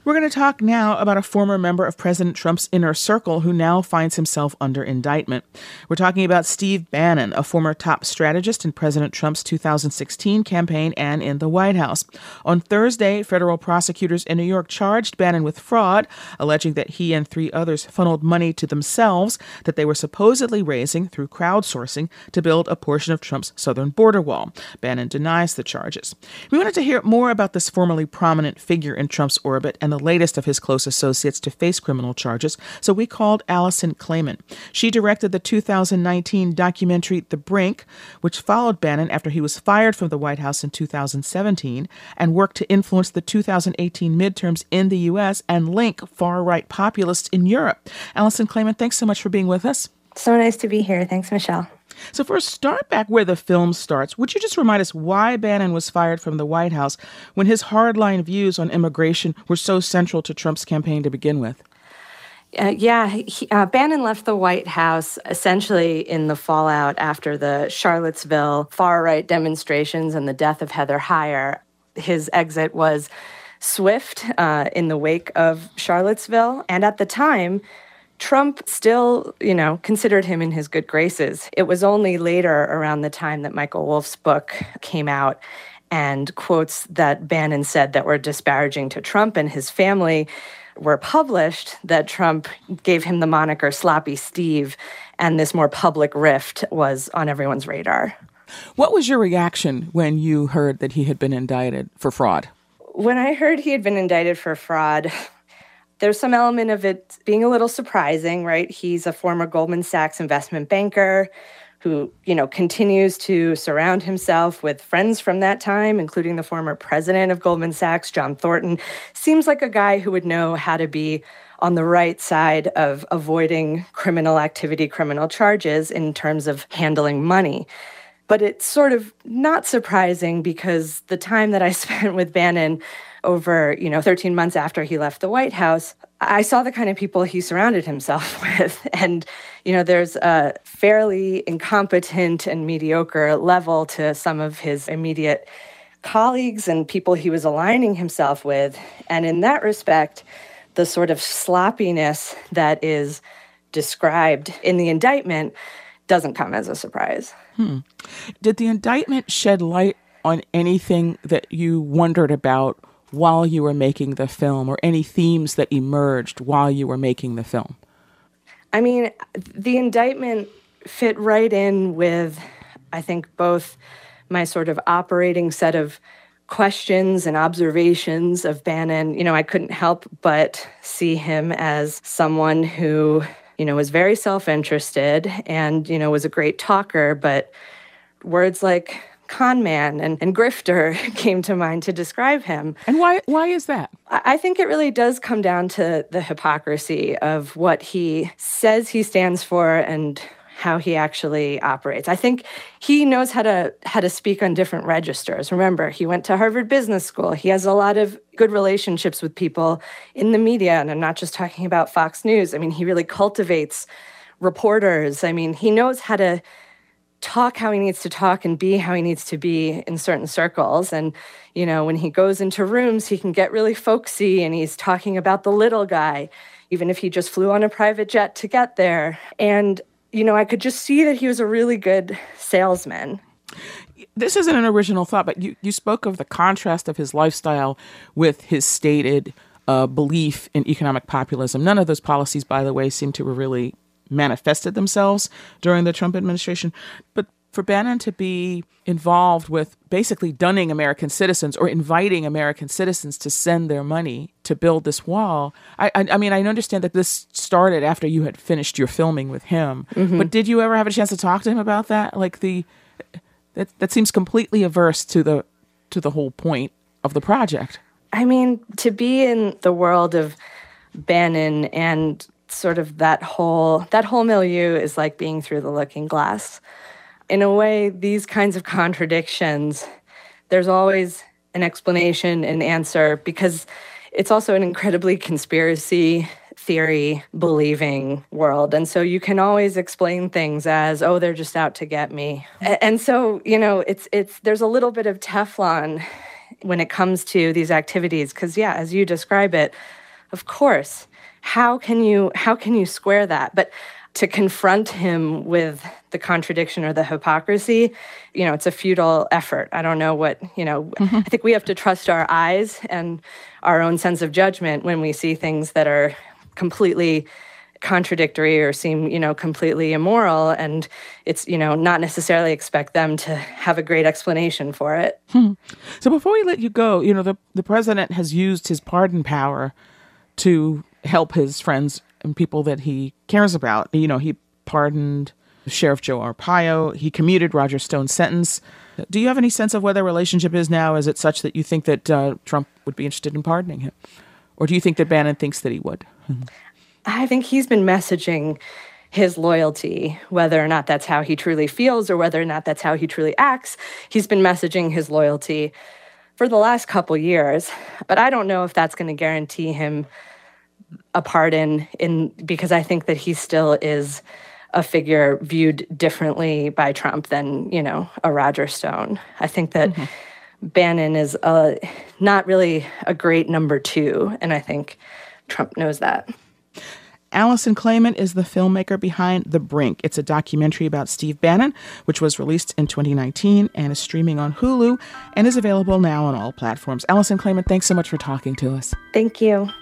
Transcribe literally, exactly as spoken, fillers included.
We're going to talk now about a former member of President Trump's inner circle who now finds himself under indictment. We're talking about Steve Bannon, a former top strategist in President Trump's two thousand sixteen campaign and in the White House. On Thursday, federal prosecutors in New York charged Bannon with fraud, alleging that he and three others funneled money to themselves that they were supposedly raising through crowdsourcing to build a portion of Trump's southern border wall. Bannon denies the charges. We wanted to hear more about this formerly prominent figure in Trump's orbit and the latest of his close associates to face criminal charges, so we called Allison Klayman. She directed the two thousand nineteen documentary The Brink, which followed Bannon after he was fired from the White House in two thousand seventeen and worked to influence the two thousand eighteen midterms in the U S and link far-right populists in Europe. Allison Klayman, thanks so much for being with us. So nice to be here. Thanks, Michelle. So first, start back where the film starts. Would you just remind us why Bannon was fired from the White House when his hardline views on immigration were so central to Trump's campaign to begin with? Uh, yeah, he, uh, Bannon left the White House essentially in the fallout after the Charlottesville far-right demonstrations and the death of Heather Heyer. His exit was swift uh, in the wake of Charlottesville, and at the time, Trump still, you know, considered him in his good graces. It was only later, around the time that Michael Wolff's book came out, and quotes that Bannon said that were disparaging to Trump and his family were published, that Trump gave him the moniker Sloppy Steve, and this more public rift was on everyone's radar. What was your reaction when you heard that he had been indicted for fraud? When I heard he had been indicted for fraud, there's some element of it being a little surprising, right? He's a former Goldman Sachs investment banker who, you know, continues to surround himself with friends from that time, including the former president of Goldman Sachs, John Thornton. Seems like a guy who would know how to be on the right side of avoiding criminal activity, criminal charges in terms of handling money. But it's sort of not surprising because the time that I spent with Bannon over, you know, thirteen months after he left the White House, I saw the kind of people he surrounded himself with. And, you know, there's a fairly incompetent and mediocre level to some of his immediate colleagues and people he was aligning himself with. And in that respect, the sort of sloppiness that is described in the indictment doesn't come as a surprise. Hmm. Did the indictment shed light on anything that you wondered about while you were making the film, or any themes that emerged while you were making the film? I mean, the indictment fit right in with, I think, both my sort of operating set of questions and observations of Bannon. You know, I couldn't help but see him as someone who, you know, was very self-interested and, you know, was a great talker, but words like con man and, and grifter came to mind to describe him. And why why is that? I think it really does come down to the hypocrisy of what he says he stands for and how he actually operates. I think he knows how to how to speak on different registers. Remember, he went to Harvard Business School. He has a lot of good relationships with people in the media, and I'm not just talking about Fox News. I mean, he really cultivates reporters. I mean, he knows how to talk how he needs to talk and be how he needs to be in certain circles. And, you know, when he goes into rooms, he can get really folksy and he's talking about the little guy, even if he just flew on a private jet to get there. And, you know, I could just see that he was a really good salesman. This isn't an original thought, but you, you spoke of the contrast of his lifestyle with his stated uh, belief in economic populism. None of those policies, by the way, seem to have really manifested themselves during the Trump administration. But for Bannon to be involved with basically dunning American citizens or inviting American citizens to send their money to build this wall, I, I, I mean, I understand that this started after you had finished your filming with him. Mm-hmm. But did you ever have a chance to talk to him about that? Like the that that seems completely averse to the to the whole point of the project. I mean, to be in the world of Bannon and sort of that whole that whole milieu is like being through the looking glass. In a way, these kinds of contradictions, there's always an explanation, an answer, because it's also an incredibly conspiracy theory believing world. And so you can always explain things as, oh, they're just out to get me. And so, you know, it's it's there's a little bit of Teflon when it comes to these activities. Because, yeah, as you describe it, of course, how can you how can you square that? But to confront him with the contradiction or the hypocrisy, you know, it's a futile effort. I don't know what, you know, mm-hmm. I think we have to trust our eyes and our own sense of judgment when we see things that are completely contradictory or seem, you know, completely immoral. And it's, you know, not necessarily expect them to have a great explanation for it. Hmm. So before we let you go, you know, the, the president has used his pardon power to help his friends and people that he cares about. You know, he pardoned Sheriff Joe Arpaio. He commuted Roger Stone's sentence. Do you have any sense of where their relationship is now? Is it such that you think that uh, Trump would be interested in pardoning him? Or do you think that Bannon thinks that he would? I think he's been messaging his loyalty, whether or not that's how he truly feels or whether or not that's how he truly acts. He's been messaging his loyalty for the last couple years. But I don't know if that's going to guarantee him a pardon, in because I think that he still is a figure viewed differently by Trump than, you know, a Roger Stone. I think that mm-hmm. Bannon is a, not really a great number two, and I think Trump knows that. Alison Klayman is the filmmaker behind The Brink. It's a documentary about Steve Bannon, which was released in twenty nineteen and is streaming on Hulu and is available now on all platforms. Alison Klayman, thanks so much for talking to us. Thank you.